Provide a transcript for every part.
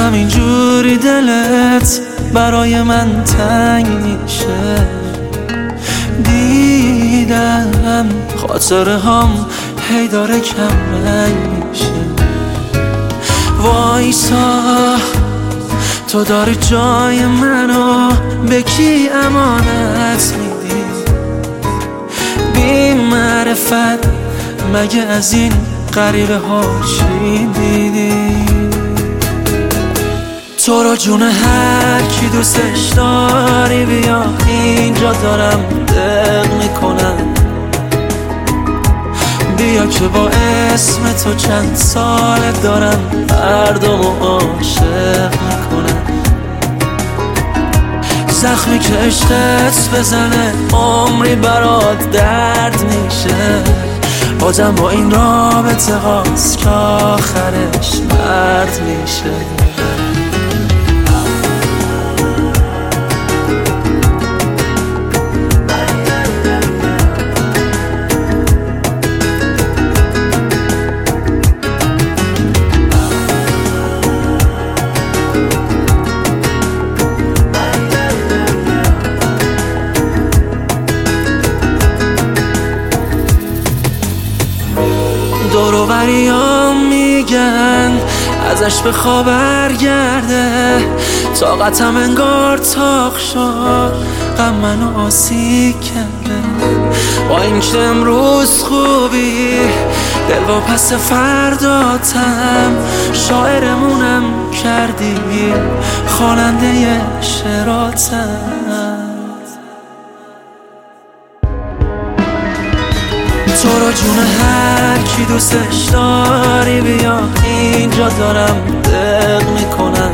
همینجوری دلت برای من تنگ میشه. دیدم خاطره هم هی داره کم رنگ میشه. وایسا تو داری جای منو به کی امانت میدی؟ بی معرفت مگه از این غریبه ها چی دیدی؟ تو رو جون هر کی دوستش داری بیا اینجا دارم دق میکنم. بیا که با اسم تو چند سال دارم مردمو عاشق میکنم. زخمی که عشقت بزنه عمری برات درد میشه. بازم با این رابطه هاست که آخرش مرد میشه. دوروبریام میگن ازش بخوا برگرده. طاقتم انگار تاق شد غم منو آسیب کرده. با اینکه امروز خوبی دل و پس فرداتم شاعرمونم کردی خواننده شعراتم. تو رو جون هر کی دوستش داری بیا اینجا دارم دق میکنم.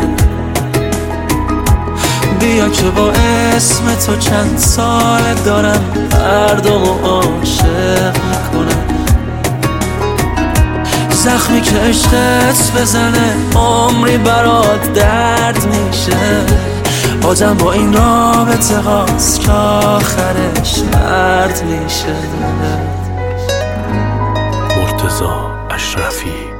بیا که با اسم تو چند سال دارم مردمو عاشق میکنم. زخمی که عشقت بزنه عمری برات درد میشه. بازم با این رابطه هاست که آخرش مرد میشه. مرتضی اشرفی